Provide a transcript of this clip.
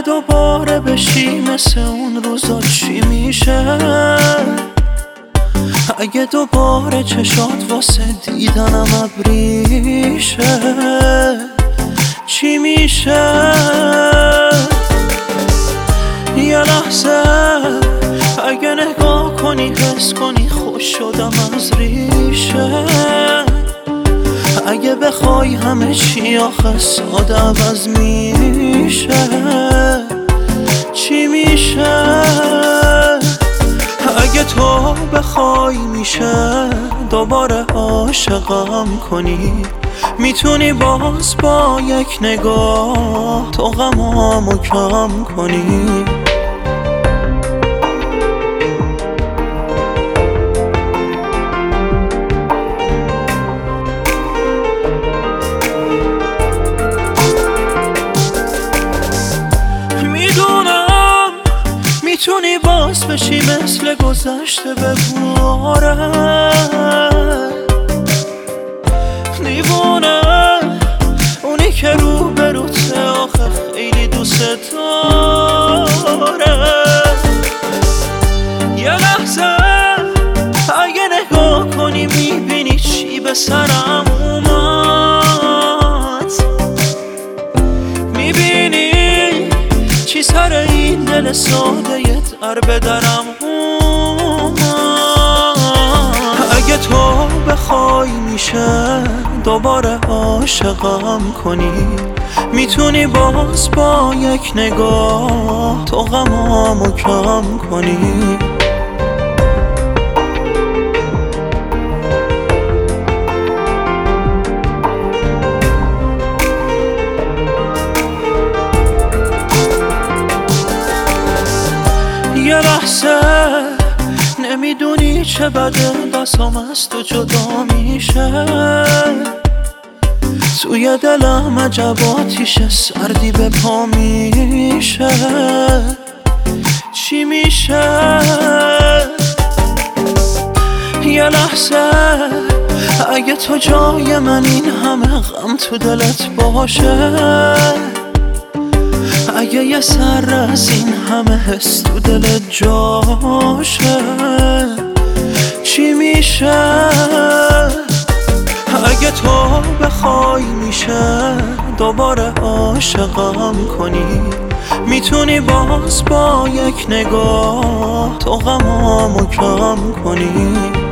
دوباره بشی مثل اون روزا چی میشه؟ اگه دوباره چشات واسه دیدنم ابریشه چی میشه؟ یه لحظه اگه نگاه کنی حس کنی خوش شدم از ریشه. اگه بخوای همه چی آخه ساده عوض میشه چی میشه؟ اگه تو بخوای میشه دوباره عاشقم کنی، میتونی باز با یک نگاه تو غمامو کم کنی. میتونی باز بشی مثل گذشته بباره دیوونه اونی که رو به روته آخه خیلی دوست داره. یه لحظه اگه نگاه کنی میبینی چی به سرم اومد، میبینی چی سر این دل ساده یه در به درم اومد. اگه تو بخوای میشه دوباره عاشقم کنی، میتونی باز با یک نگاه تو غمامو کم کنی. یه لحظه نمیدونی چه بده بسام از تو جدا میشه، توی دلم عجباتیشه سردی به پا میشه چی میشه؟ یه لحظه اگه تو جای من این همه غم تو دلت باشه، اگه یه سر از این همه حس تو دلت جاشه چی میشه؟ اگه تو بخوای میشه دوباره عاشقم کنی، میتونی باز با یک نگاه تو غمامو کم کنی.